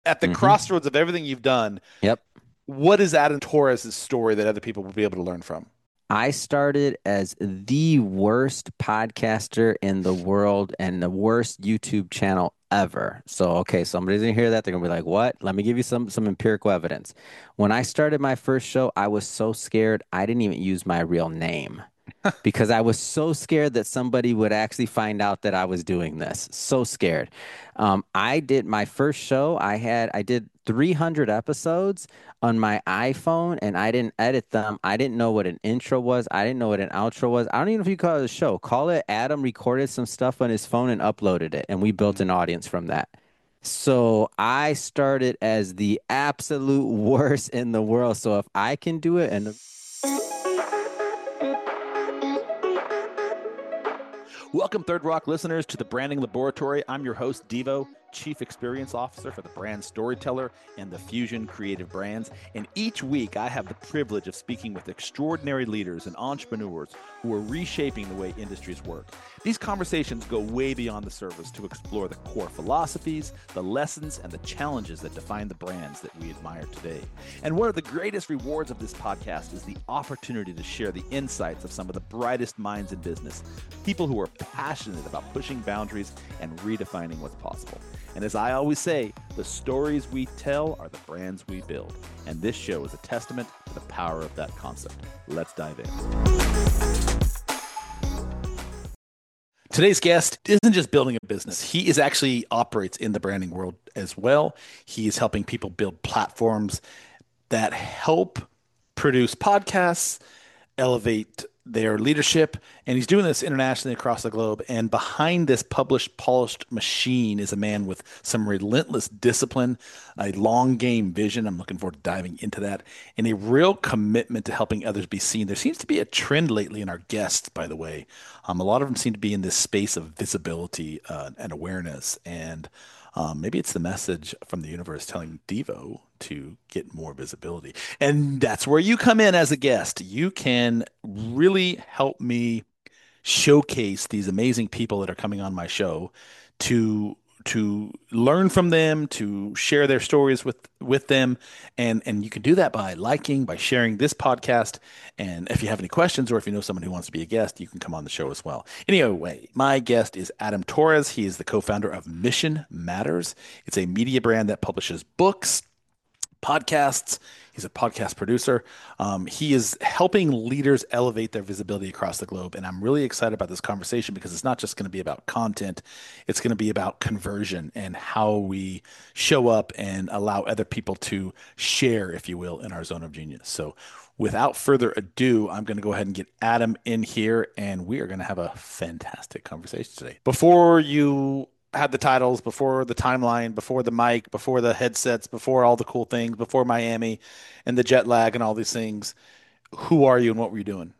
at the crossroads of everything you've done, Yep. what is Adam Torres' story that other people will be able to learn from? I started as the worst podcaster in the world and the worst YouTube channel ever. So, okay, somebody's gonna hear that. They're gonna be like, what? Let me give you some empirical evidence. When I started my first show, I was so scared I didn't even use my real name because I was so scared that somebody would actually find out that I was doing this. So scared. I did my first show. I did 300 episodes on my iPhone, and I didn't edit them. I didn't know what an intro was. I didn't know what an outro was. I don't even know if you call it a show. Call it Adam recorded some stuff on his phone and uploaded it, and we built an Mm. audience from that. So I started as the absolute worst in the world. So if I can do it, and Welcome, Third Rock listeners, to the Branding Laboratory. I'm your host, Devo, Chief Experience Officer for the Brand Storyteller and the Fusion Creative Brands. And each week, I have the privilege of speaking with extraordinary leaders and entrepreneurs who are reshaping the way industries work. These conversations go way beyond the surface to explore the core philosophies, the lessons, and the challenges that define the brands that we admire today. And one of the greatest rewards of this podcast is the opportunity to share the insights of some of the brightest minds in business, people who are passionate about pushing boundaries and redefining what's possible. And as I always say, the stories we tell are the brands we build. And this show is a testament to the power of that concept. Let's dive in. Today's guest isn't just building a business. He is actually operates in the branding world as well. He is helping people build platforms that help produce podcasts, elevate their leadership, and he's doing this internationally across the globe. And behind this published, polished machine is a man with some relentless discipline, a long game vision. I'm looking forward to diving into that, and a real commitment to helping others be seen. There seems to be a trend lately in our guests, by the way. A lot of them seem to be in this space of visibility and awareness, and maybe it's the message from the universe telling Devo to get more visibility. And that's where you come in as a guest. You can really help me showcase these amazing people that are coming on my show to learn from them, to share their stories with them, and you can do that by liking, by sharing this podcast. And if you have any questions or if you know someone who wants to be a guest, you can come on the show as well. Anyway, my guest is Adam Torres. He is the co-founder of Mission Matters. It's a media brand that publishes books, podcasts. He's a podcast producer. He is helping leaders elevate their visibility across the globe. And I'm really excited about this conversation because it's not just going to be about content, it's going to be about conversion and how we show up and allow other people to share, if you will, in our zone of genius. So, without further ado, I'm going to go ahead and get Adam in here, and we are going to have a fantastic conversation today. Before you had the titles, before the timeline, before the mic, before the headsets, before all the cool things, before Miami and the jet lag and all these things. Who are you and what were you doing?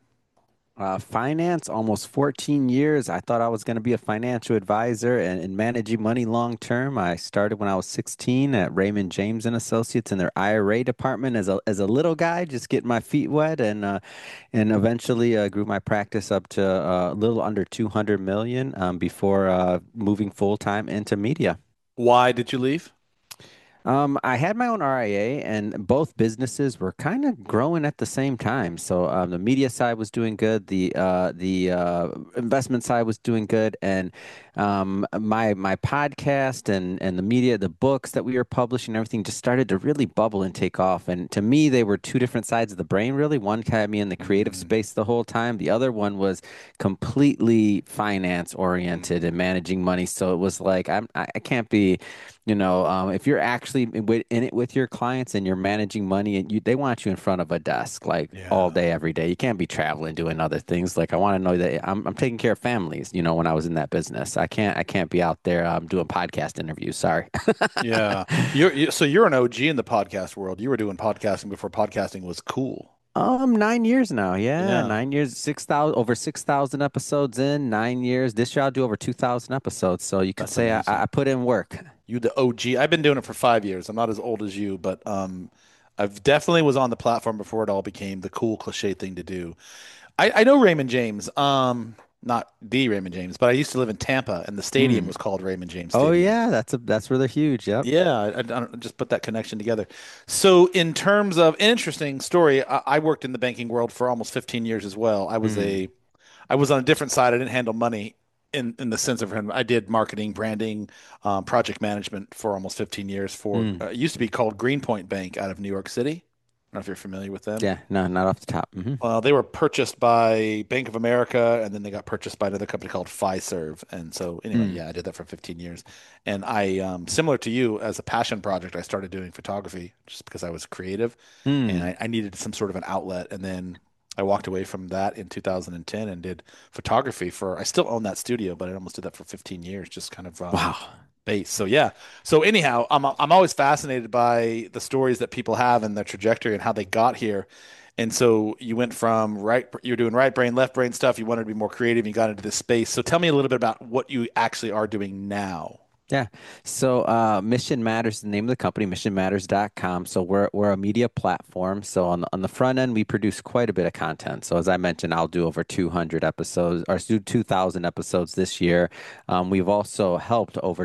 finance, almost 14 years. I thought I was going to be a financial advisor and managing money long term. I started when I was 16 at Raymond James and Associates in their IRA department as a little guy, just getting my feet wet, and eventually grew my practice up to a little under 200 million before moving full time into media. Why did you leave? I had my own RIA, and both businesses were kind of growing at the same time. So the media side was doing good, the investment side was doing good, and my podcast and the media, the books that we were publishing, everything just started to really bubble and take off. And to me, they were two different sides of the brain. Really, one had me in the creative Mm, space the whole time. The other one was completely finance oriented and mm, managing money. So it was like I can't be. If you're actually in it with your clients and you're managing money and they want you in front of a desk like all yeah. day, every day. You can't be traveling doing other things. Like I want to know that I'm taking care of families, when I was in that business. I can't be out there doing podcast interviews. Sorry. Yeah. So you're an OG in the podcast world. You were doing podcasting before podcasting was cool. 9 years now. Yeah, Yeah. 9 years, 6,000 over 6,000 episodes in 9 years. This year I'll do over 2,000 episodes. So you could That's say I amazing. put in work. You the OG. I've been doing it for 5 years. I'm not as old as you, but I've definitely was on the platform before it all became the cool cliche thing to do. I know Raymond James. not the Raymond James, but I used to live in Tampa, and the stadium Mm. was called Raymond James Oh Stadium. yeah, that's where they're huge. Yep. Yeah, I don't just put that connection together. So, in terms of an interesting story, I worked in the banking world for almost 15 years as well. Mm. I was on a different side. I didn't handle money in the sense of I did marketing, branding, project management for almost 15 years for Mm. it used to be called Greenpoint Bank out of New York City. I don't know if you're familiar with them. Yeah, no, not off the top. They were purchased by Bank of America, and then they got purchased by another company called Fiserv. And so, anyway, Mm. yeah, I did that for 15 years. And I, similar to you, as a passion project, I started doing photography just because I was creative and Mm. I needed some sort of an outlet. And then I walked away from that in 2010 and did photography I still own that studio, but I almost did that for 15 years, just kind of Wow. base. So yeah. So anyhow, I'm always fascinated by the stories that people have and their trajectory and how they got here. And so you went from you're doing right brain, left brain stuff. You wanted to be more creative. You got into this space. So tell me a little bit about what you actually are doing now. Yeah. So Mission Matters is the name of the company, missionmatters.com. So we're a media platform. So on the front end, we produce quite a bit of content. So as I mentioned, I'll do over 200 episodes or do 2,000 episodes this year. We've also helped over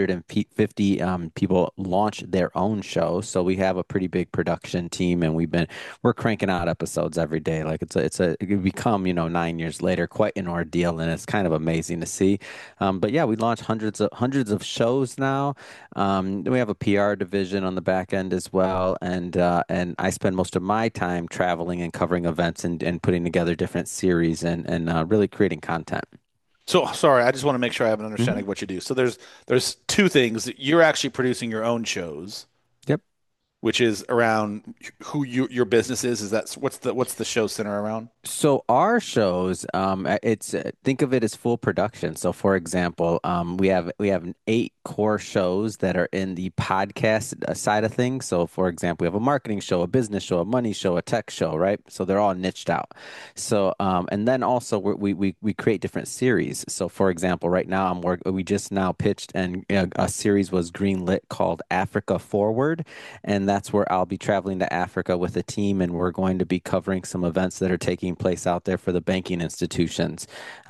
250 people launch their own shows. So we have a pretty big production team, and we're cranking out episodes every day. Like it could become, 9 years later, quite an ordeal, and it's kind of amazing to see. But yeah, we launched hundreds of shows now. We have a PR division on the back end as well, and I spend most of my time traveling and covering events and putting together different series and really creating content. So sorry, I just want to make sure I have an Hmm. understanding of what you do. So there's two things. You're actually producing your own shows, Yep. which is around your business is. Is that what's the show center around? So our shows, it's think of it as full production. So for example, we have 8 core shows that are in the podcast side of things. So for example, we have a marketing show, a business show, a money show, a tech show, right? So they're all niched out. So and then also we create different series. So for example, right now we just now pitched and a series was greenlit called Africa Forward, and that's where I'll be traveling to Africa with a team, and we're going to be covering some events that are taking place out there for the banking institutions.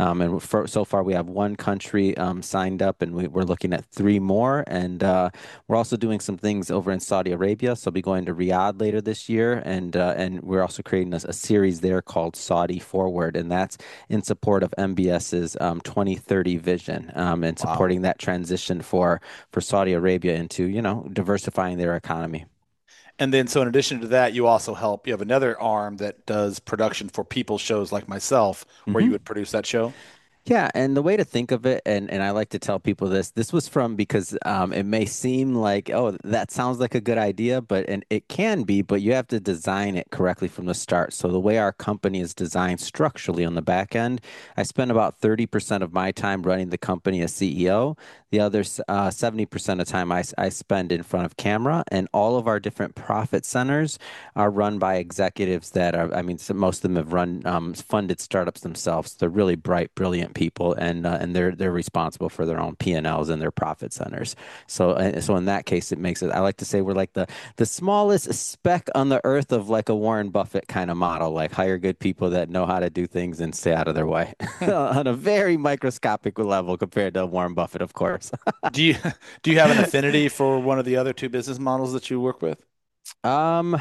So far, we have one country signed up, and we're looking at 3 more. And we're also doing some things over in Saudi Arabia. So I'll be going to Riyadh later this year, and we're also creating a series there called Saudi Forward, and that's in support of MBS's 2030 vision, and Wow. supporting that transition for Saudi Arabia into, diversifying their economy. And then, so in addition to that, you also help. You have another arm that does production for people's shows like myself, where you Hmm. would produce that show. Yeah, and the way to think of it, and I like to tell people this, this was from because it may seem like, oh, that sounds like a good idea, and it can be, but you have to design it correctly from the start. So the way our company is designed structurally on the back end, I spend about 30% of my time running the company as CEO. The other 70% of time I spend in front of camera, and all of our different profit centers are run by executives that are, I mean, most of them have run funded startups themselves. They're really bright, brilliant people, and they're responsible for their own P&Ls and their profit centers. So in that case, it makes it. I like to say we're like the smallest speck on the earth of like a Warren Buffett kind of model. Like hire good people that know how to do things and stay out of their way on a very microscopic level compared to Warren Buffett, of course. Do you do you have an affinity for one of the other two business models that you work with? Um,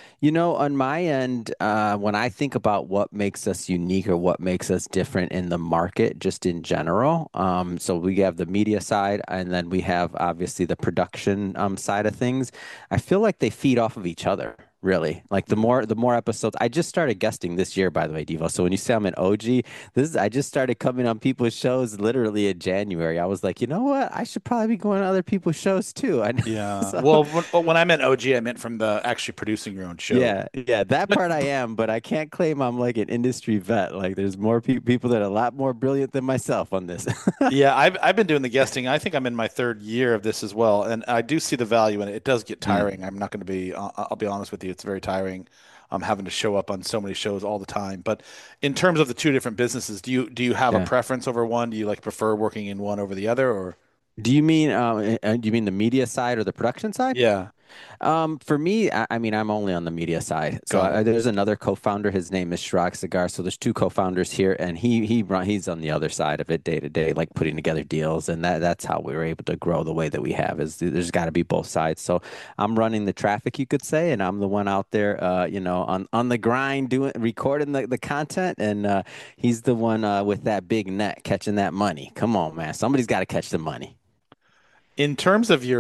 on my end, when I think about what makes us unique or what makes us different in the market, just in general, so we have the media side, and then we have obviously the production side of things. I feel like they feed off of each other. Really, like Hmm. the more episodes. I just started guesting this year, by the way, Devo. So when you say I'm an OG, I just started coming on people's shows literally in January. I was like, you know what? I should probably be going to other people's shows too. I Yeah. so Well, when I meant OG, I meant from the actually producing your own show. yeah, that But part I am, but I can't claim I'm like an industry vet. Like, there's more people that are a lot more brilliant than myself on this. yeah, I've been doing the guesting. I think I'm in my third year of this as well, and I do see the value in it. It does get Mm, tiring. I'm not going to be. I'll be honest with you. It's very tiring. I'm having to show up on so many shows all the time. But in terms of the two different businesses, do you have a yeah. preference over one? Do you like prefer working in one over the other, or Do you mean the media side or the production side? yeah? For me, I mean, I'm only on the media side. So Got it. there's another co-founder. His name is Shirag Cigar. So there's two co-founders here, and he's on the other side of it day to day, like putting together deals, and that's how we were able to grow the way that we have. Is there's got to be both sides. So I'm running the traffic, you could say, and I'm the one out there, on the grind, doing recording the content, and he's the one with that big net catching that money. Come on, man, somebody's got to catch the money. In terms of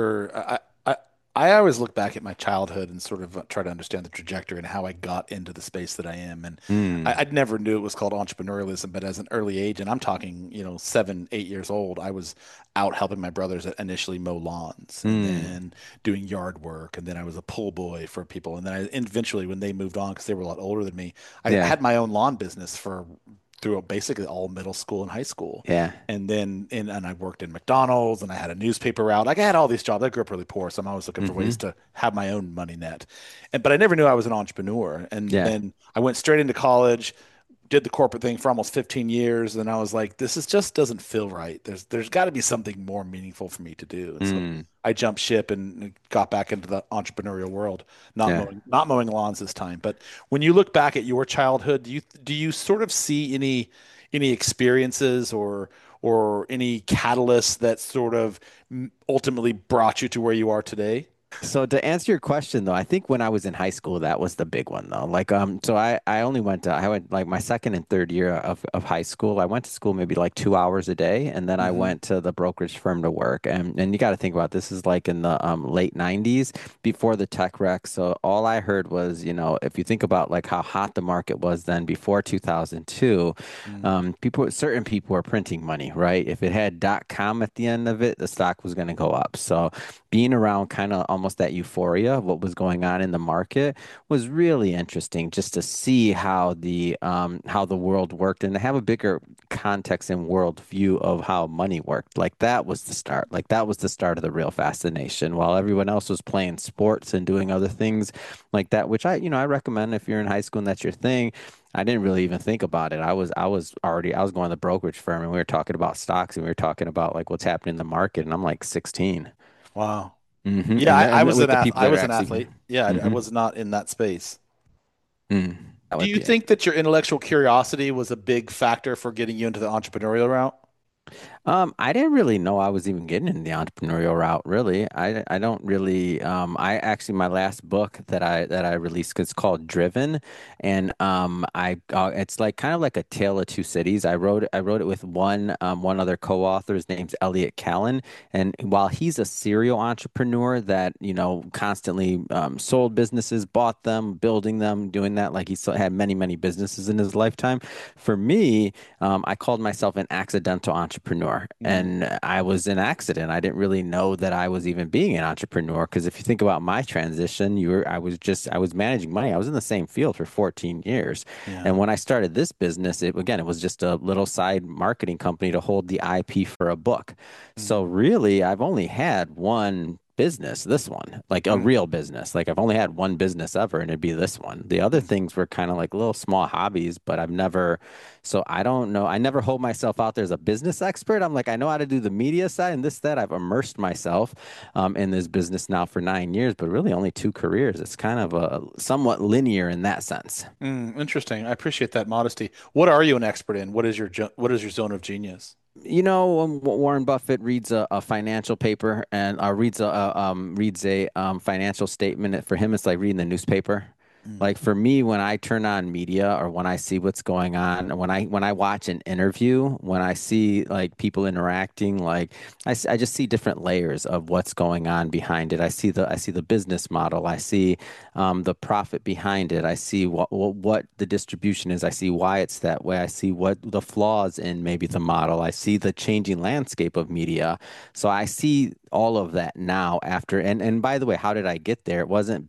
I always look back at my childhood and sort of try to understand the trajectory and how I got into the space that I am. And Mm, I never knew it was called entrepreneurialism, but as an early age, and I'm talking, 7, 8 years old, I was out helping my brothers initially mow lawns and mm, then doing yard work. And then I was a pull boy for people. And then eventually, when they moved on, because they were a lot older than me, I yeah, had my own lawn business for through basically all middle school and high school. yeah. And I worked in McDonald's and I had a newspaper route. Like I had all these jobs. I grew up really poor, so I'm always looking for Hmm. ways to have my own money net. But I never knew I was an entrepreneur. And Yeah. then I went straight into college, did the corporate thing for almost 15 years, and I was like, this is just doesn't feel right. There's got to be something more meaningful for me to do. And so Mm, I jumped ship and got back into the entrepreneurial world, yeah. not mowing lawns this time. But when you look back at your childhood, do you sort of see any experiences or any catalysts that sort of ultimately brought you to where you are today? So to answer your question though, I think when I was in high school, that was the big one though. Like so I only I went like my second and third year of high school. I went to school maybe like 2 hours a day, and then I Hmm. went to the brokerage firm to work. And you got to think about this is like in the late 90s before the tech wreck. So all I heard was, if you think about like how hot the market was then before 2002, certain people were printing money, right? If it had .com at the end of it, the stock was going to go up. So being around kind of almost that euphoria of what was going on in the market was really interesting just to see how the world worked and to have a bigger context and world view of how money worked. Like that was the start. Like that was the start of the real fascination. While everyone else was playing sports and doing other things like that, which I recommend if you're in high school and that's your thing. I didn't really even think about it. I was going to the brokerage firm and we were talking about stocks and we were talking about like what's happening in the market and I'm like 16. Wow. Hmm. Yeah, I was With the people I that are was an actually, athlete. Yeah, I hmm was not in that space. that Do would you be it. think that your intellectual curiosity was a big factor for getting you into the entrepreneurial route? I didn't really know I was even getting in the entrepreneurial route, really. I don't really I actually my last book that I released it's called Driven, and I it's like kind of like a tale of two cities. I wrote it with one other co-author. His name's Elliot Callan, and while he's a serial entrepreneur that, constantly sold businesses, bought them, building them, doing that, like had many businesses in his lifetime. For me, I called myself an accidental entrepreneur, Mm, and I was an accident. I didn't really know that I was even being an entrepreneur because if you think about my transition, I was managing money. I was in the same field for 14 years, yeah. and when I started this business, it was just a little side marketing company to hold the IP for a book. So Mm, really, I've only had one business, this one, like a mm, real business. Like I've only had one business ever, and it'd be this one. The other mm. things were kind of like little small hobbies, but so I don't know. I never hold myself out there as a business expert. I'm like, I know how to do the media side and this, that. I've immersed myself in this business now for 9 years, but really only two careers. It's kind of a somewhat linear in that sense. Interesting. I appreciate that modesty. What are you an expert in? What is your zone of genius? Warren Buffett reads a financial paper and reads a financial statement. For him, it's like reading the newspaper. Mm, Like for me, when I turn on media or when I see what's going on, when I watch an interview, when I see like people interacting, like I just see different layers of what's going on behind it. I see the business model. I see the profit behind it. I see what the distribution is. I see why it's that way. I see what the flaws in maybe the model. I see the changing landscape of media. So I see all of that now after. And by the way, how did I get there?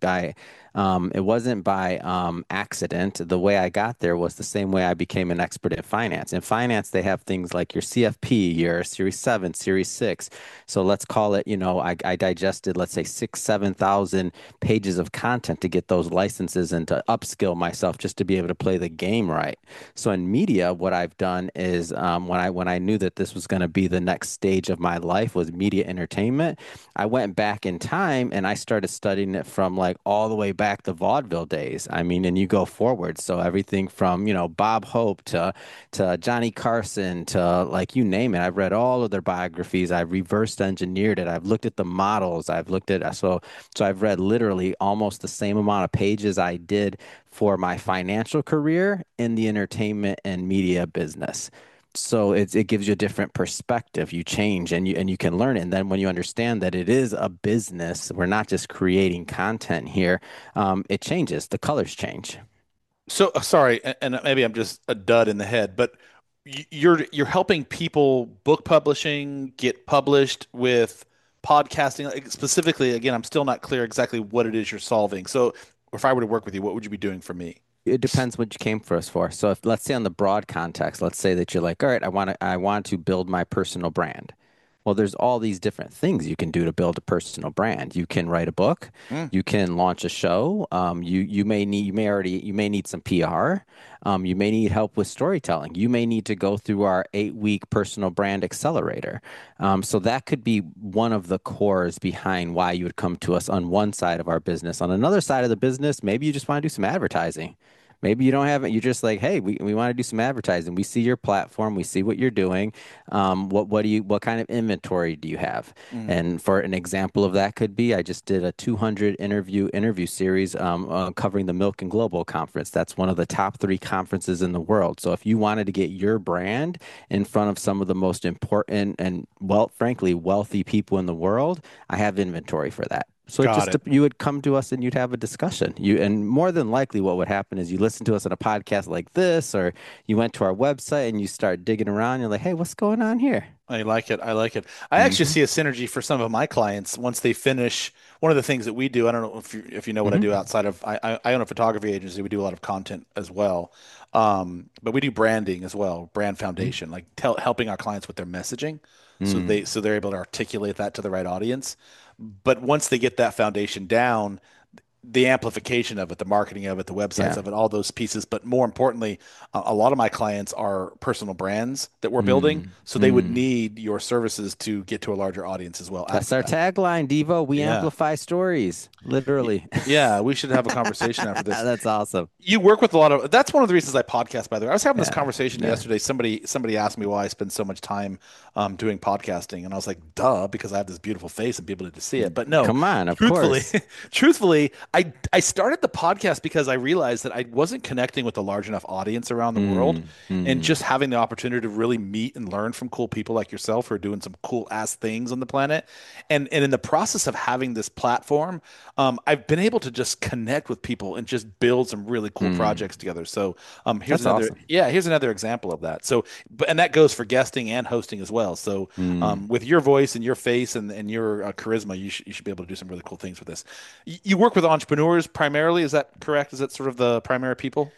It wasn't by accident. The way I got there was the same way I became an expert in finance. In finance, they have things like your CFP, your Series 7, Series 6. So let's call it, I digested, let's say 7,000 pages of content to get those licenses and to upskill myself just to be able to play the game right. So in media, what I've done is when I knew that this was going to be the next stage of my life was media entertainment. entertainment, I went back in time and I started studying it from like all the way back to vaudeville days. I mean, and you go forward. So everything from, Bob Hope to Johnny Carson to like you name it. I've read all of their biographies. I've reversed engineered it. I've looked at the models. I've looked at so I've read literally almost the same amount of pages I did for my financial career in the entertainment and media business. So it gives you a different perspective. You change and you can learn it. And then when you understand that it is a business, we're not just creating content here. It changes. The colors change. So sorry, and maybe I'm just a dud in the head, but you're helping people book publishing get published with podcasting. Like, specifically. Again, I'm still not clear exactly what it is you're solving. So if I were to work with you, what would you be doing for me? It depends what you came for us for. So if let's say on the broad context, let's say that you're like, all right, I want to build my personal brand. Well, there's all these different things you can do to build a personal brand. You can write a book, Mm, you can launch a show. You may need some PR. You may need help with storytelling. You may need to go through our 8-week personal brand accelerator. So that could be one of the cores behind why you would come to us on one side of our business. On another side of the business, maybe you just want to do some advertising. Maybe you don't have it. You're just like, hey, we want to do some advertising. We see your platform. We see what you're doing. What kind of inventory do you have? mm. And for an example of that could be, I just did a 200 interview series covering the Milk and Global Conference. That's one of the top 3 conferences in the world. So if you wanted to get your brand in front of some of the most important and, well, frankly, wealthy people in the world, I have inventory for that. So it Got just it. you would come to us and you'd have a discussion. And more than likely, what would happen is you listen to us on a podcast like this, or you went to our website and you start digging around. You're like, hey, what's going on here? I like it. I like it. I actually Hmm. see a synergy for some of my clients once they finish. One of the things that we do, I don't know if you know what I do Hmm. outside of I own a photography agency. We do a lot of content as well, but we do branding as well, brand foundation, like helping our clients with their messaging, Mm. so they're able to articulate that to the right audience. But once they get that foundation down, the amplification of it, the marketing of it, the websites Yeah. of it, all those pieces. But more importantly, a lot of my clients are personal brands that we're building, Mm. so they would Mm. need your services to get to a larger audience as well That's after our that. tagline, Devo. We Yeah. amplify stories, literally. Yeah, we should have a conversation after this. That's awesome. You work with a lot of, that's one of the reasons I podcast, by the way. I was having this Yeah. conversation Yeah. yesterday. Somebody asked me why I spend so much time doing podcasting, and I was like, duh, because I have this beautiful face and people need to see it. But no, Come on, of truthfully, course. truthfully, I started the podcast because I realized that I wasn't connecting with a large enough audience around the world, Mm. and Mm. just having the opportunity to really meet and learn from cool people like yourself who are doing some cool ass things on the planet. And in the process of having this platform, I've been able to just connect with people and just build some really cool Mm. projects together. So That's awesome. here's another example of that. So, and that goes for guesting and hosting as well. So Mm. with your voice and your face and your charisma, you should be able to do some really cool things with this. You work with entrepreneurs primarily, is that correct? Is that sort of the primary people?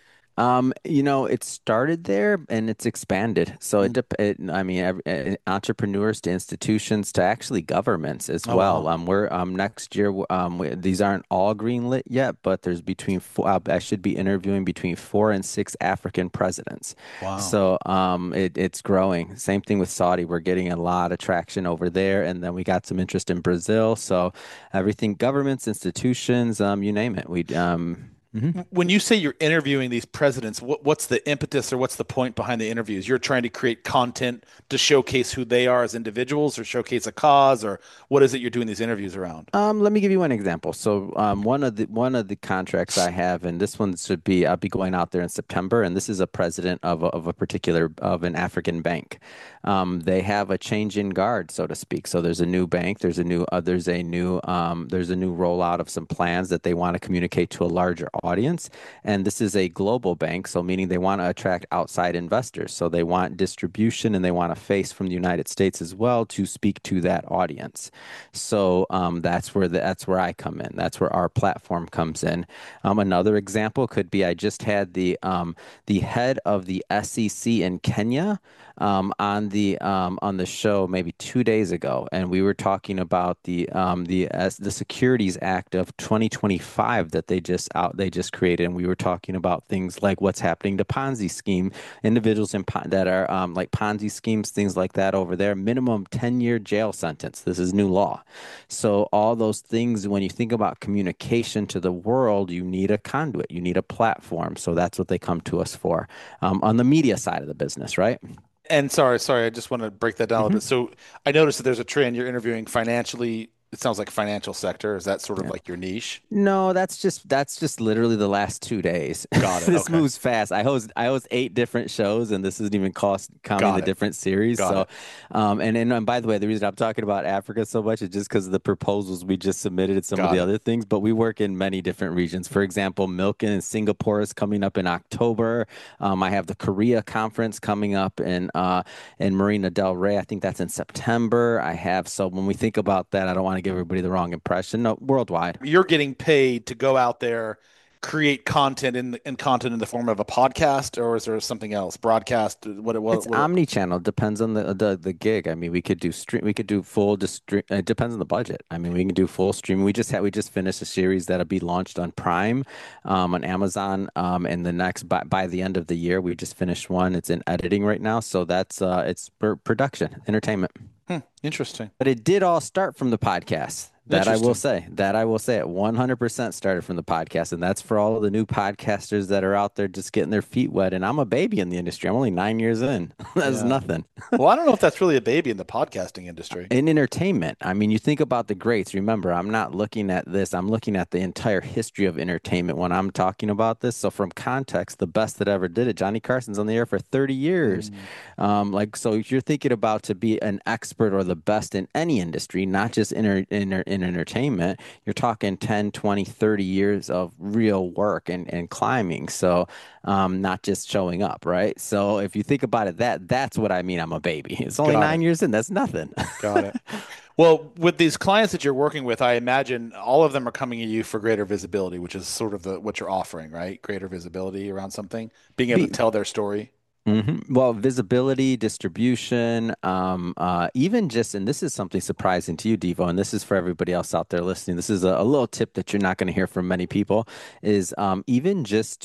It started there and it's expanded. So Mm. I mean, entrepreneurs to institutions to actually governments as Oh well. wow. We're next year. These aren't all greenlit yet, but there's between four. I should be interviewing between 4 and 6 African presidents. Wow. So it's growing. Same thing with Saudi. We're getting a lot of traction over there, and then we got some interest in Brazil. So everything, governments, institutions, you name it. Mhm. When you say you're interviewing these presidents, what's the impetus or what's the point behind the interviews? You're trying to create content to showcase who they are as individuals or showcase a cause, or what is it you're doing these interviews around? Let me give you one example. So, one of the contracts I have, and this one should be I'll be going out there in September, and this is a president of a particular of an African bank. They have a change in guard, so to speak. So there's a new bank, there's a new rollout of some plans that they want to communicate to a larger audience, and this is a global bank, so meaning they want to attract outside investors. So they want distribution and they want a face from the United States as well to speak to that audience. So that's where I come in. That's where our platform comes in. Another example could be I just had the head of the SEC in Kenya on the show maybe 2 days ago, and we were talking about the Securities Act of 2025 that they just created, and we were talking about things like what's happening to Ponzi scheme individuals that are like Ponzi schemes, things like that over there. Minimum 10-year jail sentence. This is new law. So all those things, when you think about communication to the world, you need a conduit, you need a platform. So that's what they come to us for on the media side of the business, right? And sorry, I just want to break that down a little bit. Hmm. So I noticed that there's a trend. You're interviewing financially. It sounds like financial sector. Is that sort of like your niche? No, that's just literally the last 2 days. Got it. This Okay. moves fast. I host 8 different shows, and this isn't even counting Got the it. different series. Got So, it. and by the way, the reason I'm talking about Africa so much is just because of the proposals we just submitted and some of Got the it. other things. But we work in many different regions. For example, Milken in Singapore is coming up in October. I have the Korea conference coming up in Marina Del Rey. I think that's in September. So when we think about that, I don't want to give everybody the wrong impression. No, worldwide. You're getting paid to go out there, create content content in the form of a podcast, or is there something else? Broadcast? It's What? omni-channel. Depends on the gig. I mean, we could do stream. We could do full. Just stream. It depends on the budget. I mean, we can do full stream. We just finished a series that'll be launched on Prime, on Amazon, and the next by the end of the year. We just finished one. It's in editing right now. So that's it's production, entertainment. Interesting. But it did all start from the podcast. That I will Interesting. say. That I will say. It 100% started from the podcast, and that's for all of the new podcasters that are out there just getting their feet wet. And I'm a baby in the industry. I'm only 9 years in. That's Yeah. nothing. Well, I don't know if that's really a baby in the podcasting industry. In entertainment, I mean, you think about the greats. Remember, I'm not looking at this. I'm looking at the entire history of entertainment when I'm talking about this. So, from context, the best that ever did it, Johnny Carson's on the air for 30 years. Mm, So if you're thinking about to be an expert or the best in any industry, not just in entertainment, you're talking 10, 20, 30 years of real work and climbing. So, not just showing up, right? So, if you think about it, that's what I mean. I'm a baby. It's only got nine it. years in. That's nothing. Got it. Well, with these clients that you're working with, I imagine all of them are coming to you for greater visibility, which is sort of the what you're offering, right? Greater visibility around something, being able to Be, tell their story. Well, visibility, distribution, even just, and this is something surprising to you, Devo, and this is for everybody else out there listening. This is a little tip that you're not going to hear from many people, is even just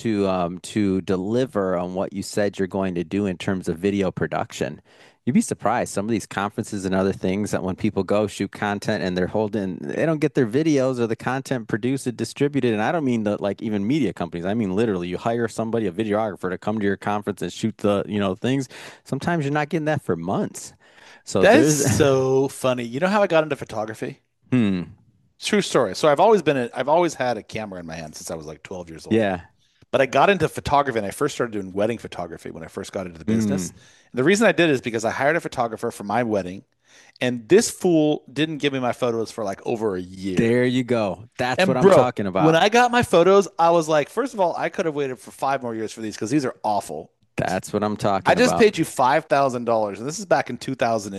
to deliver on what you said you're going to do in terms of video production. You'd be surprised. Some of these conferences and other things that when people go shoot content and they don't get their videos or the content produced and distributed. And I don't mean the like even media companies. I mean literally, you hire somebody, a videographer, to come to your conference and shoot things. Sometimes you're not getting that for months. So That is there's, so funny. You know how I got into photography? hmm, True story. So I've always had a camera in my hand since I was like 12 years old. yeah, But I got into photography and I first started doing wedding photography when I first got into the business. hmm. And the reason I did is because I hired a photographer for my wedding, and this fool didn't give me my photos for like over a year. There you go. That's what And I'm bro, talking when about. I got my photos, I was like, first of all, I could have waited for 5 more years for these because these are awful. That's what I'm I talking just about. paid you $5,000, and this is back in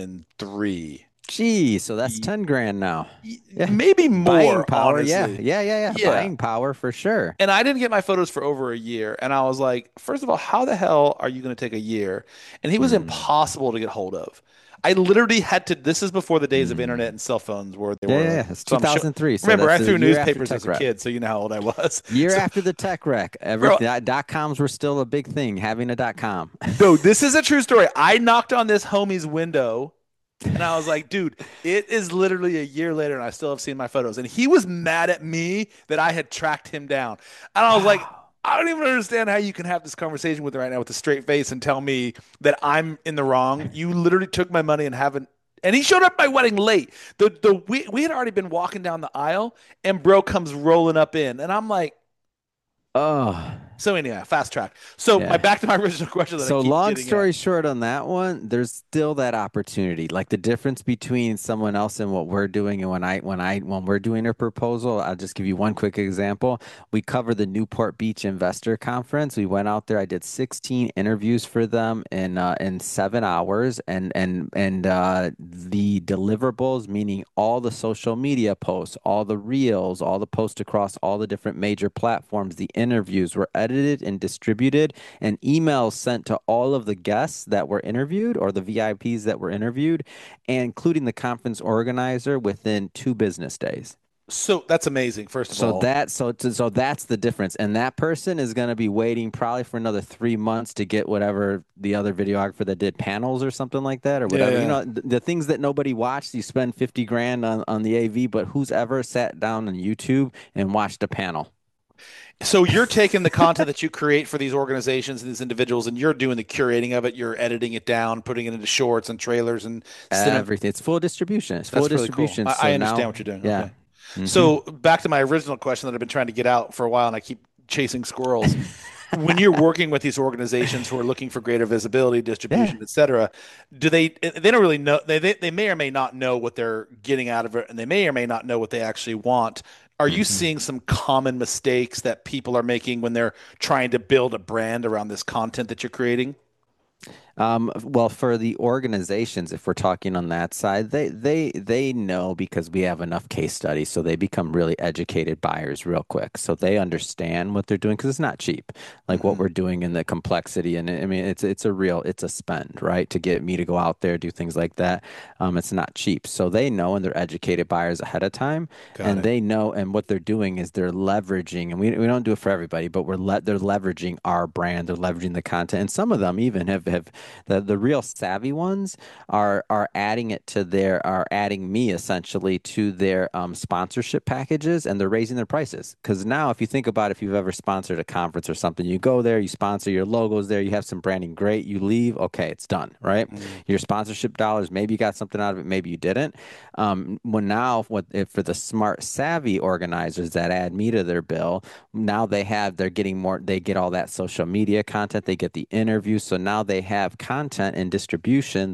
2003. Gee, so that's 10 grand now. Yeah. Maybe Buying more, power. Yeah. honestly. Yeah. Yeah. Yeah. Yeah. Buying power for sure. And I didn't get my photos for over a year. And I was like, first of all, how the hell are you going to take a year? And he was Hmm. impossible to get hold of. I literally had to, this is before the days of internet Hmm. and cell phones where they Yeah, were yeah, like, yeah. It's so I'm sure. 2003. So Remember, that's I the threw year after newspapers tech as a wreck. kid, so you know how old I was. Year So, after the tech wreck. bro, Everything dot coms were still a big thing, having a dot com. no, this is a true story. I knocked on this homie's window and I was like, dude, it is literally a year later and I still have seen my photos. And he was mad at me that I had tracked him down. And I was like, Wow. I don't even understand how you can have this conversation with me right now with a straight face and tell me that I'm in the wrong. You literally took my money and haven't. And he showed up at my wedding late. We had already been walking down the aisle, and bro comes rolling up in, and I'm like, Oh, so anyhow, fast track. So my yeah. back to my original question that I So keep long getting at. story short on that one, there's still that opportunity. Like the difference between someone else and what we're doing and when we're doing a proposal, I'll just give you one quick example. We covered the Newport Beach Investor Conference. We went out there. I did 16 interviews for them in 7 hours, and the deliverables, meaning all the social media posts, all the reels, all the posts across all the different major platforms, the interviews were edited and distributed and emails sent to all of the guests that were interviewed or the VIPs that were interviewed, and including the conference organizer within 2 business days. So that's amazing, first of So all. that's the difference. And that person is going to be waiting probably for another 3 months to get whatever the other videographer that did panels or something like that or Yeah, whatever. You yeah. know, the things that nobody watched, you spend 50 grand on the AV, but who's ever sat down on YouTube and watched a panel? So you're taking the content that you create for these organizations and these individuals, and you're doing the curating of it. You're editing it down, putting it into shorts and trailers and cinema. Everything. It's full distribution. It's full That's really cool. distribution. I So understand now, what you're doing. yeah. Okay. Hmm. So back to my original question that I've been trying to get out for a while, and I keep chasing squirrels. When you're working with these organizations who are looking for greater visibility, Yeah. distribution, et cetera, do they don't really know they may or may not know what they're getting out of it, and they may or may not know what they actually want. Are you Hmm. seeing some common mistakes that people are making when they're trying to build a brand around this content that you're creating? Well, for the organizations, if we're talking on that side, they know because we have enough case studies, so they become really educated buyers real quick. So they understand what they're doing because it's not cheap, like what Hmm. we're doing in the complexity. And I mean, it's a spend, right? To get me to go out there do things like that, it's not cheap. So they know, and they're educated buyers ahead of time, Got and it. they know, and what they're doing is they're leveraging, and we don't do it for everybody, but they're leveraging our brand, they're leveraging the content, and some of them even have the real savvy ones are adding it to their are adding me essentially to their sponsorship packages, and they're raising their prices. Because now, if you think about, if you've ever sponsored a conference or something, you go there, you sponsor, your logos there, you have some branding, great, you leave, okay, it's done, right? Mm. Your sponsorship dollars, maybe you got something out of it, maybe you didn't. When now, what if for the smart savvy organizers that add me to their bill, now they're getting more, they get all that social media content, they get the interviews, so now they have content and distribution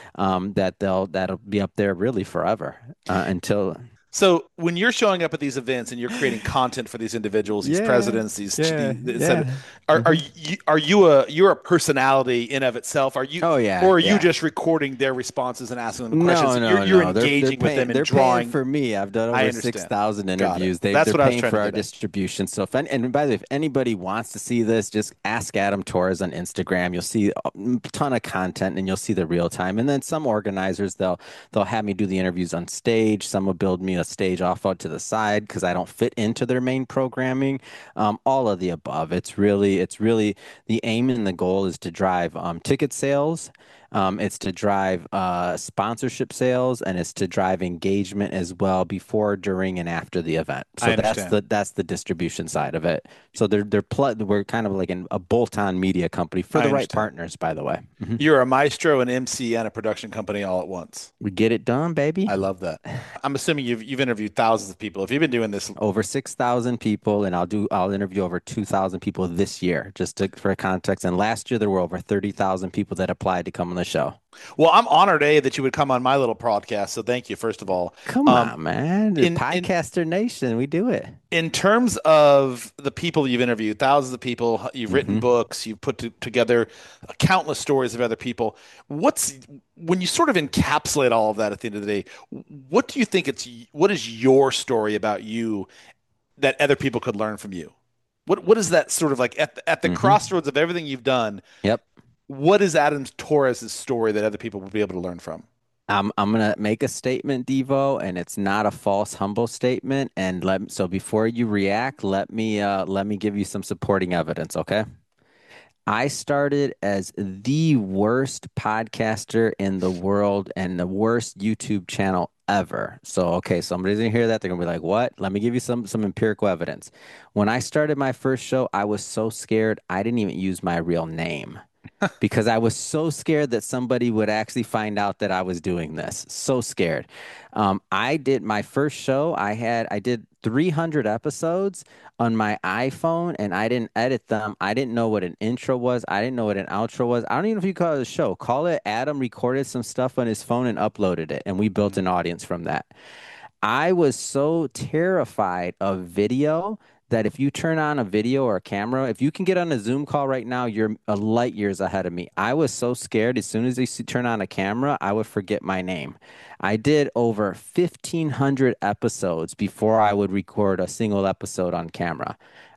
that'll be up there really forever until. So when you're showing up at these events and you're creating content for these individuals, these Yeah, presidents, yeah, et cetera, yeah. are Hmm. you you're a personality in of itself? Are you Oh yeah, or are you yeah. just recording their responses and asking them questions? No, And you're no, you're no. They're engaging with paying them and they're paying drawing. for me. I've done I over six understand. thousand Got it. interviews. That's They're what I was paying trying for to our get at. distribution. So and by the way, if anybody wants to see this, just ask Adam Torres on Instagram. You'll see a ton of content, and you'll see the real time. And then some organizers, they'll have me do the interviews on stage. Some will build me a stage off out to the side because I don't fit into their main programming. All of the above. It's really the aim and the goal is to drive ticket sales. It's to drive sponsorship sales, and it's to drive engagement as well before, during, and after the event. I So that's understand. the distribution side of it. So we're kind of like a bolt-on media company for I the right understand. partners, by the way. Mhm. You're a maestro, an MC, and a production company all at once. We get it done, baby. I love that. I'm assuming you've interviewed thousands of people. If you've been doing this, Over 6,000 people, and I'll interview over 2,000 people this year, for context. And last year there were over 30,000 people that applied to come on the show. well, I'm honored, that you would come on my little podcast. So thank you, first of all. Come Um, on, man. The in Podcaster Nation, we do it. in terms of the people you've interviewed, thousands of people, you've written Hmm. books, you've together countless stories of other people. What's when you sort of encapsulate all of that at the end of the day, what do you think what is your story about you that other people could learn from you? What is that sort of like at the Hmm. crossroads of everything you've done? Yep. What is Adam Torres's story that other people will be able to learn from? I'm gonna make a statement, Devo, and it's not a false, humble statement. And so before you react, let me give you some supporting evidence, okay? I started as the worst podcaster in the world and the worst YouTube channel ever. So, okay, somebody's gonna hear that. They're gonna be like, what? Let me give you some empirical evidence. When I started my first show, I was so scared I didn't even use my real name because I was so scared that somebody would actually find out that I was doing this. So scared. I did my first show. I did 300 episodes on my iPhone, and I didn't edit them. I didn't know what an intro was. I didn't know what an outro was. I don't even know if you call it a show. Call it Adam recorded some stuff on his phone and uploaded it, and we built an audience from that. I was so terrified of video that if you turn on a video or a camera, if you can get on a Zoom call right now, you're a light years ahead of me. I was so scared as soon as turn on a camera, I would forget my name. I did over 1,500 episodes before I would record a single episode on camera.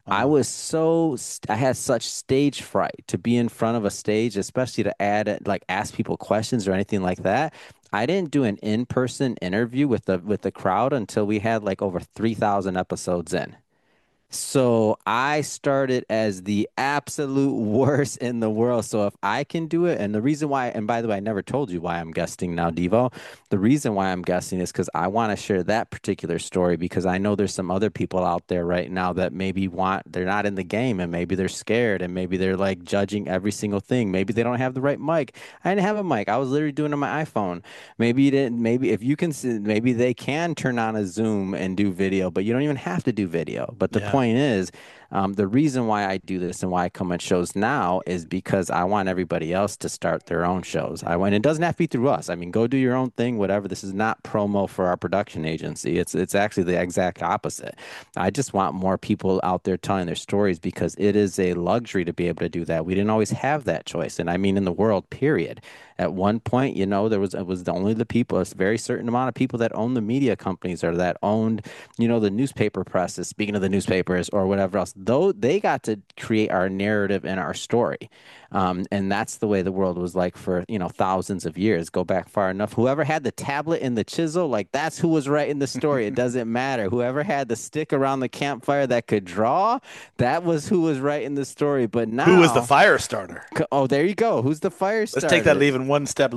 I had such stage fright to be in front of a stage, especially to ask people questions or anything like that. I didn't do an in-person interview with the crowd until we had like over 3,000 episodes in. So I started as the absolute worst in the world. So if I can do it, and the reason why, and by the way, I never told you why I'm guesting now, Devo. The reason why I'm guesting is because I want to share that particular story because I know there's some other people out there right now that maybe they're not in the game and maybe they're scared and maybe they're like judging every single thing. Maybe they don't have the right mic. I didn't have a mic. I was literally doing it on my iPhone. Maybe you didn't, maybe if you can, maybe they can turn on a Zoom and do video, but you don't even have to do video. But the Yeah. point is, the reason why I do this and why I come on shows now is because I want everybody else to start their own shows. I want it doesn't have to be through us. I mean, go do your own thing, whatever. This is not promo for our production agency. It's actually the exact opposite. I just want more people out there telling their stories because it is a luxury to be able to do that. We didn't always have that choice, and I mean in the world, period. At one point, it was only the people, a very certain amount of people that owned the media companies or that owned, the newspaper presses, speaking of the newspapers or whatever else, though they got to create our narrative and our story. And that's the way the world was like for, thousands of years. Go back far enough. Whoever had the tablet and the chisel, like that's who was writing the story. It doesn't matter. Whoever had the stick around the campfire that could draw, that was who was writing the story. But Who was the now, fire starter? oh, there you go. Who's the fire Let's take that starter? even one step.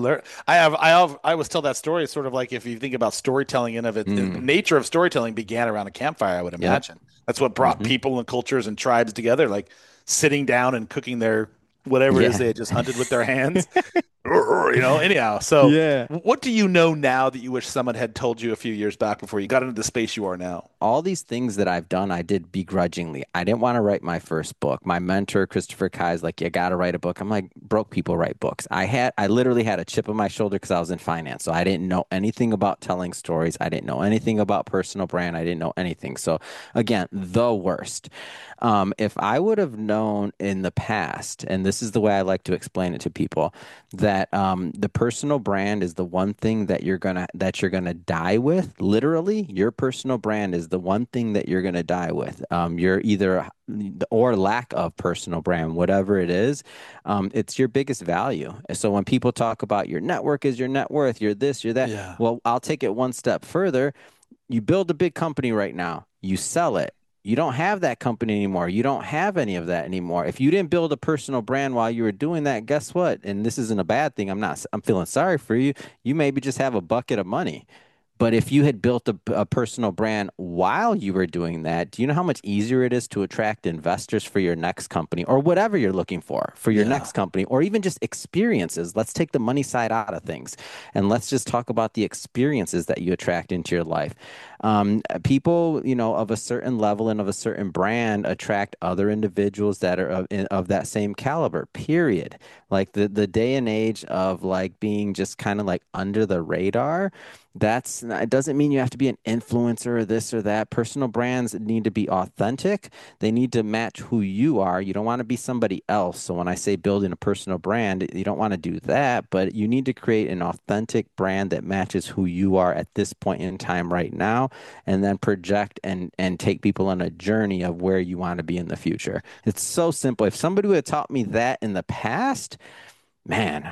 I always tell that story. It's sort of like if you think about storytelling and of it, the Mm, nature of storytelling began around a campfire. I would yep. imagine that's what brought Hmm. people and cultures and tribes together, like sitting down and cooking their whatever it is Yeah. they had just hunted with their hands. Anyhow. So, Yeah. what do you know now that you wish someone had told you a few years back before you got into the space you are now? All these things that I've done, I did begrudgingly. I didn't want to write my first book. My mentor, Christopher Kai, is like, you got to write a book. I'm like, broke people write books. I literally had a chip on my shoulder because I was in finance. So I didn't know anything about telling stories. I didn't know anything about personal brand. I didn't know anything. So again, the worst. If I would have known in the past, and this is the way I like to explain it to people, that the personal brand is the one thing that you're gonna die with. Literally, your personal brand is the one thing that you're gonna die with. You're either or lack of personal brand, whatever it is, it's your biggest value. So when people talk about your network is your net worth, you're this, you're that. Yeah. Well, I'll take it one step further. You build a big company right now, you sell it. You don't have that company anymore. You don't have any of that anymore. If you didn't build a personal brand while you were doing that, guess what? And this isn't a bad thing. I'm feeling sorry for you. You maybe just have a bucket of money. But if you had built a personal brand while you were doing that, do you know how much easier it is to attract investors for your next company or whatever you're looking for your Yeah. next company or even just experiences? Let's take the money side out of things and let's just talk about the experiences that you attract into your life. People, of a certain level and of a certain brand attract other individuals that are of that same caliber, period. Like the day and age of like being just kind of like under the radar, it doesn't mean you have to be an influencer or this or that. Personal brands need to be authentic. They need to match who you are. You don't want to be somebody else. So when I say building a personal brand, you don't want to do that, but you need to create an authentic brand that matches who you are at this point in time right now, and then project and take people on a journey of where you want to be in the future. It's so simple. If somebody would have taught me that in the past, man,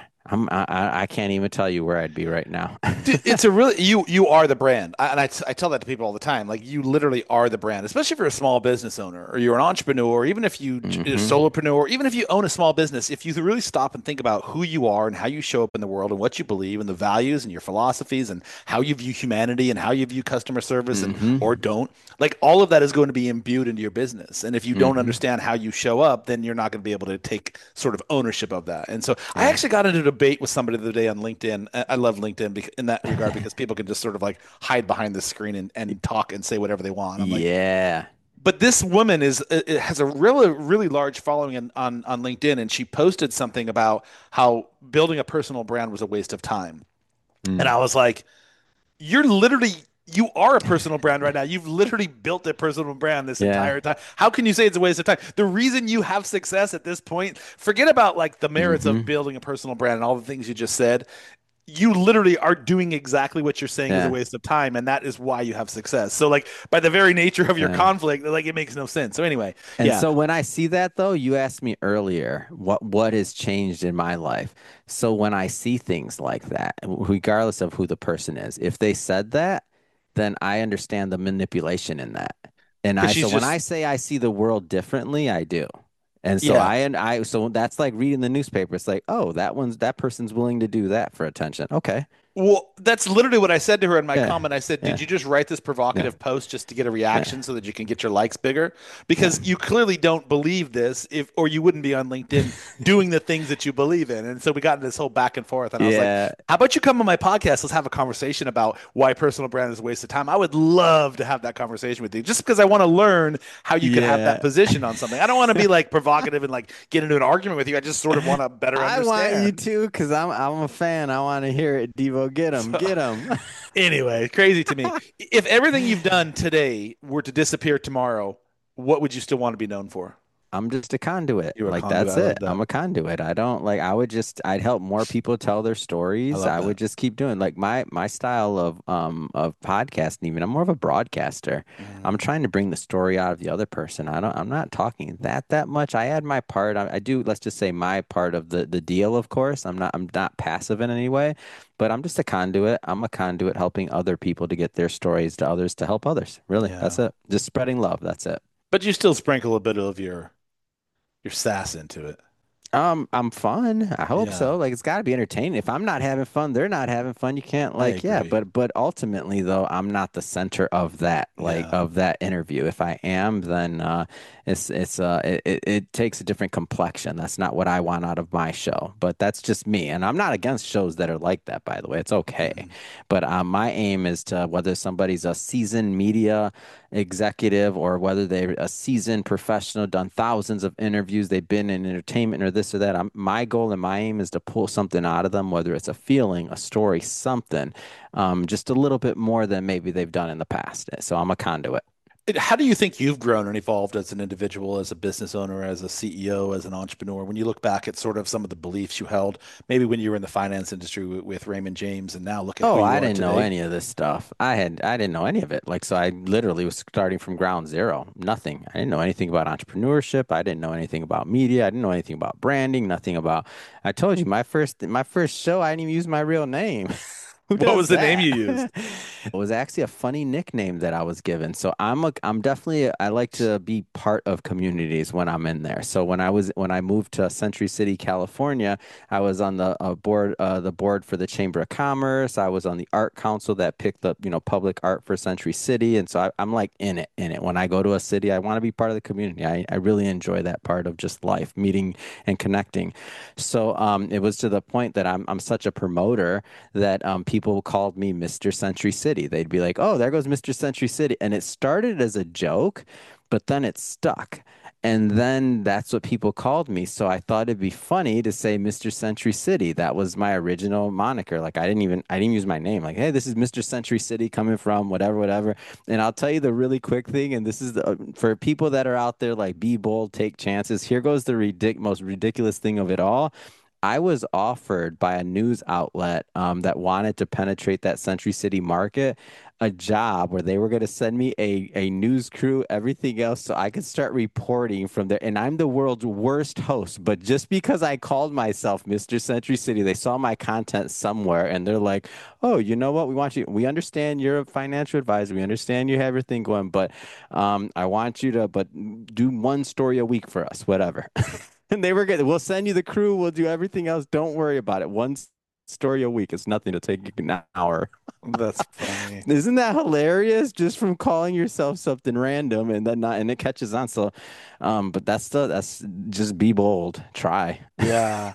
I can't even tell you where I'd be right now. It's a really you are the brand, I tell that to people all the time. Like you literally are the brand, especially if you're a small business owner or you're an entrepreneur, even if you a Hmm. solopreneur, even if you own a small business. If you really stop and think about who you are and how you show up in the world and what you believe and the values and your philosophies and how you view humanity and how you view customer service and or Hmm. don't, like all of that is going to be imbued into your business. And if you don't Hmm. understand how you show up, then you're not going to be able to take sort of ownership of that. And so I Yeah. actually got into a debate with somebody the other day on LinkedIn. I love LinkedIn in that regard because people can just sort of like hide behind the screen and talk and say whatever they want. I'm like, Yeah. but this woman has a really large following on LinkedIn, and she posted something about how building a personal brand was a waste of time. And I Mm. was like, you are a personal brand right now. You've literally built a personal brand this Yeah. entire time. How can you say it's a waste of time? The reason you have success at this point, forget about like the merits of Hmm. building a personal brand and all the things you just said. you literally are doing exactly what you're saying is a Yeah. waste of time, and that is why you have success. So like by the very nature of your Yeah. conflict, like it makes no sense. So anyway, And yeah. so when I see that though, you asked me earlier what has changed in my life. So when I see things like that, regardless of who the person is, if they said that, then I understand the manipulation in that. And Because I so she's when I just say I see the world differently, I do. And so yeah. I so that's like reading the newspaper. It's like, oh, that person's willing to do that for attention. Okay. Well, that's literally what I said to her in my Yeah. comment. I said, "Did Yeah. you just write this Yeah. provocative post just to get a reaction Yeah. so that you can get your likes bigger? Yeah. Because you clearly don't believe this, if or you wouldn't be on LinkedIn doing the things that you believe in." And so we got into this whole back and forth. And I was like, Yeah. "How about you come on my podcast? Let's have a conversation about why personal brand is a waste of time." I would love to have that conversation with you, just because I want to learn how you could have that Yeah. position on something. I don't want to be like provocative and like get into an argument with you. I just sort of want to better I want you understand. to because I'm a fan. I want to hear it, Devo. Get him, So, get him. anyway, crazy to me. If everything you've done today were to disappear tomorrow, what would you still want to be known for? I'm just a conduit. You're a Like conduit. that's I it. love that. I'm a conduit. I don't like I'd help more people tell their I stories. love I would that. just keep doing like my style of podcasting even. I'm more of a broadcaster. I'm Mm, trying to bring the story out of the other person. I'm not talking that much. I add my part. I do, let's just say my part of the deal, of course. I'm not passive in any way, but I'm just a conduit. I'm a conduit helping other people to get their stories to others to help others. Really. yeah. That's it. Just spreading love. That's it. But you still sprinkle a bit of your sass into it. I'm fun. I hope Yeah, so. Like it's got to be entertaining. If I'm not having fun, they're not having fun. You can't I like, yeah, agree. but ultimately though, I'm not the center of that like Yeah. of that interview. If I am, then it takes a different complexion. That's not what I want out of my show. But that's just me. And I'm not against shows that are like that, by the way. It's okay. Mhm. But my aim is to whether somebody's a seasoned media executive or whether they're a seasoned professional, done thousands of interviews, they've been in entertainment or this or that. My goal and my aim is to pull something out of them, whether it's a feeling, a story, something, just a little bit more than maybe they've done in the past. So I'm a conduit. How do you think you've grown and evolved as an individual, as a business owner, as a CEO, as an entrepreneur? When you look back at sort of some of the beliefs you held, maybe when you were in the finance industry with Raymond James, and now look at who Oh, you I are didn't know today. any of this stuff. I didn't know any of it. Like, so I literally was starting from ground zero. Nothing. I didn't know anything about entrepreneurship. I didn't know anything about media. I didn't know anything about branding, nothing about, I told you my first show, I didn't even use my real name. Who What was does the name that? you used? It was actually a funny nickname that I was given. So I'm definitely I like to be part of communities when I'm in there. So when I moved to Century City, California, I was on the board for the Chamber of Commerce. I was on the art council that picked up, public art for Century City. And so I'm like in it. When I go to a city, I want to be part of the community. I really enjoy that part of just life, meeting and connecting. So it was to the point that I'm such a promoter that people called me Mr. Century City. They'd be like, "Oh, there goes Mr. Century City," and it started as a joke, but then it stuck. And then that's what people called me. So I thought it'd be funny to say Mr. Century City. That was my original moniker. Like I didn't use my name. Like, hey, this is Mr. Century City coming from whatever, whatever. And I'll tell you the really quick thing. And this is for people that are out there, like be bold, take chances. Here goes the most ridiculous thing of it all. I was offered by a news outlet that wanted to penetrate that Century City market a job where they were going to send me a news crew, everything else, so I could start reporting from there. And I'm the world's worst host, but just because I called myself Mr. Century City, they saw my content somewhere and they're like, "Oh, you know what? We understand you're a financial advisor. We understand you have everything going, but I want you to, but do one story a week for us, whatever." And they were good. We'll send you the crew. We'll do everything else. Don't worry about it. One story a week. It's nothing to take an hour. That's funny. Isn't that hilarious? Just from calling yourself something random and then not, and it catches on. So, but that's just be bold. Try. Yeah.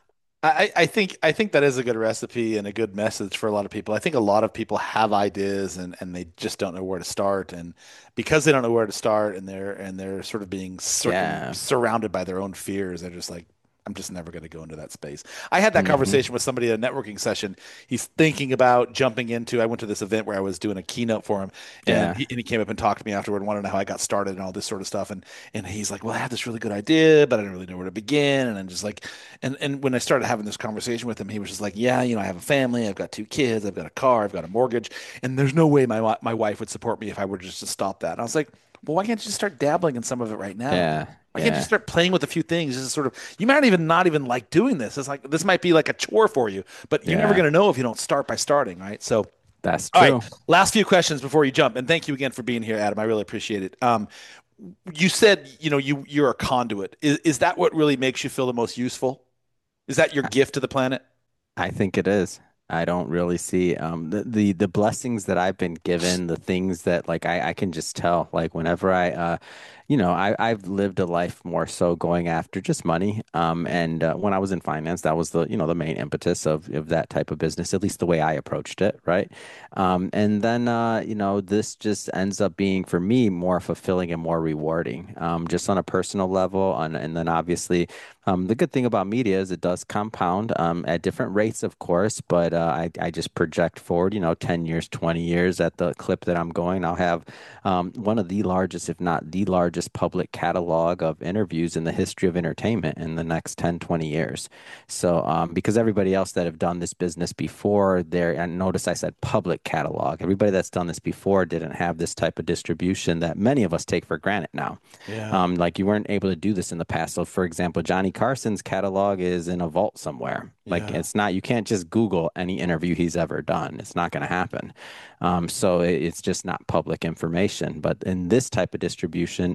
I think that is a good recipe and a good message for a lot of people. I think a lot of people have ideas and they just don't know where to start. And because they don't know where to start and they're sort of being Yeah. surrounded by their own fears, they're just like, I'm just never going to go into that space. I had that Hmm. conversation with somebody at a networking session. He's thinking about jumping into. I went to this event where I was doing a keynote for him, and Yeah. he came up and talked to me afterward, and wanted to know how I got started and all this sort of stuff. And he's like, "Well, I have this really good idea, but I didn't really know where to begin." And I'm just like, and when I started having this conversation with him, he was just like, "Yeah, I have a family. I've got 2 kids. I've got a car. I've got a mortgage, and there's no way my wife would support me if I were just to stop that." And I was like, "Well, why can't you just start dabbling in some of it right now?" Yeah. Why can't you Yeah. start playing with a few things? Just sort of, you might even not even like doing this. It's like this might be like a chore for you, but you're never Yeah. going to know if you don't start by starting, right? So, That's all right, true. last few questions before you jump, and thank you again for being here, Adam. I really appreciate it. You said you're a conduit. Is that what really makes you feel the most useful? Is that your gift to the planet? I think it is. I don't really see the blessings that I've been given, the things that like I can just tell. Like whenever I've lived a life more so going after just money. And when I was in finance, that was the main impetus of that type of business, at least the way I approached it, right? And then this just ends up being for me more fulfilling and more rewarding, just on a personal level, and then obviously the good thing about media is it does compound at different rates, of course, but I just project forward, 10 years, 20 years at the clip that I'm going. I'll have one of the largest, if not the largest public catalog of interviews in the history of entertainment in the next 10, 20 years. So, because everybody else that have done this business before there, and notice I said public catalog, everybody that's done this before didn't have this type of distribution that many of us take for granted now. Yeah. Like you weren't able to do this in the past. So, for example, Johnny Carson's catalog is in a vault somewhere. Like Yeah. it's not, you can't just Google any interview he's ever done. It's not going to happen. So it's just not public information. But in this type of distribution,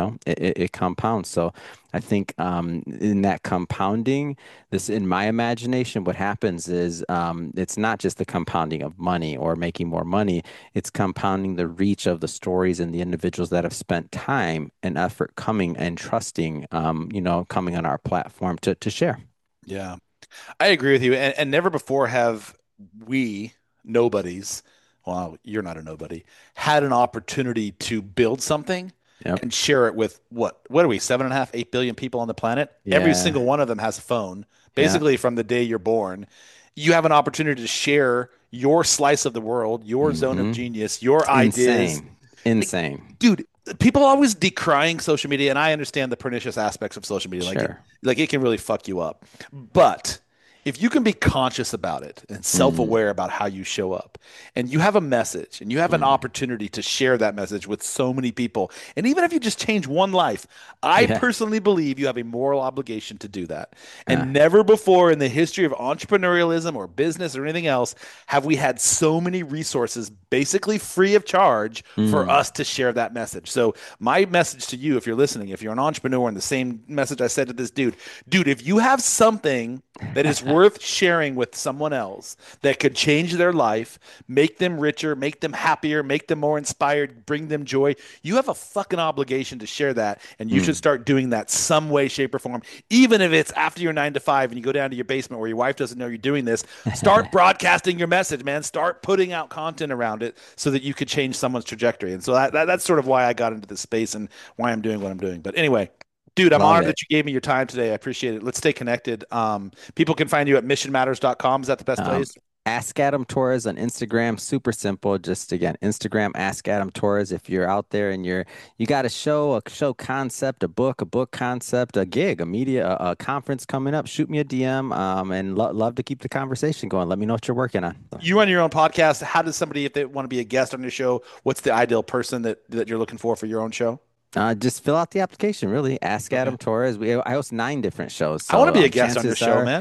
it compounds. So I think in that compounding, this in my imagination, what happens is it's not just the compounding of money or making more money. It's compounding the reach of the stories and the individuals that have spent time and effort coming and trusting, coming on our platform to share. Yeah. I agree with you. And never before have we, nobodies, well, you're not a nobody, had an opportunity to build something Yep. and share it with what are we, 7.5, 8 billion people on the planet? Every Yeah. single one of them has a phone, Yeah. basically from the day you're born. You have an opportunity to share your slice of the world, your zone of Hmm. genius, your ideas. Insane. Like, Insane. dude, people always decrying social media, and I understand the pernicious aspects of social media. Sure. Like it can really fuck you up. But if you can be conscious about it and Mm, self-aware about how you show up, and you have a message and you have an mm. opportunity to share that message with so many people, and even if you just change one life, I Yeah. personally believe you have a moral obligation to do that. Yeah. And never before in the history of entrepreneurialism or business or anything else have we had so many resources basically free of charge for Mm. us to share that message. So my message to you, if you're listening, if you're an entrepreneur, and the same message I said to this dude, if you have something that is worth sharing with someone else that could change their life, make them richer, make them happier, make them more inspired, bring them joy, you have a fucking obligation to share that. And you should Mm. start doing that some way, shape, or form. Even if it's after your 9 to 5 and you go down to your basement where your wife doesn't know you're doing this, start broadcasting your message, man. Start putting out content around it so that you could change someone's trajectory. And so that's sort of why I got into this space and why I'm doing what I'm doing. But anyway, dude, I'm Love honored it. that you gave me your time today. I appreciate it. Let's stay connected. People can find you at missionmatters.com. Is that the best Um, place? Ask Adam Torres on Instagram. Super simple. Just again, Instagram, Ask Adam Torres. If you're out there and you got a show concept, a book concept, a gig, a media, a conference coming up, shoot me a DM. And love to keep the conversation going. Let me know what you're working on. You run your own podcast. How does somebody, if they want to be a guest on your show, what's the ideal person that you're looking for your own show? Just fill out the application, really. Ask Okay. Adam Torres. I host 9 different shows, I want to so be a guest on your chances show, are, man.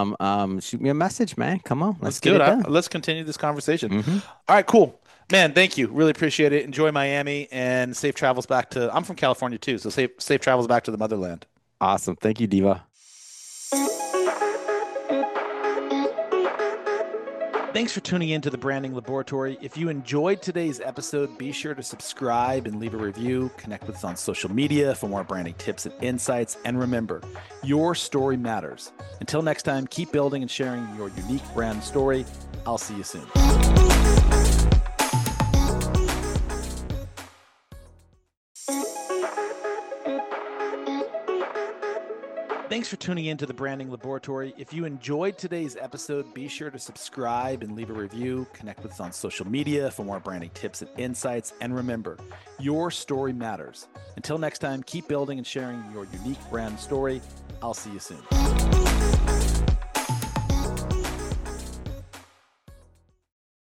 shoot me a message, man. Come on, let's Let's get do it. it done. Let's continue this conversation. Hmm. All right, cool. Man, thank you. Really appreciate it. Enjoy Miami and safe travels back to, I'm from California too. So safe travels back to the motherland. Awesome. Thank you, Diva. Thanks for tuning in to the Branding Laboratory. If you enjoyed today's episode, be sure to subscribe and leave a review. Connect with us on social media for more branding tips and insights. And remember, your story matters. Until next time, keep building and sharing your unique brand story. I'll see you soon. Thanks for tuning in to the Branding Laboratory. If you enjoyed today's episode, be sure to subscribe and leave a review. Connect with us on social media for more branding tips and insights. And remember, your story matters. Until next time, keep building and sharing your unique brand story. I'll see you soon.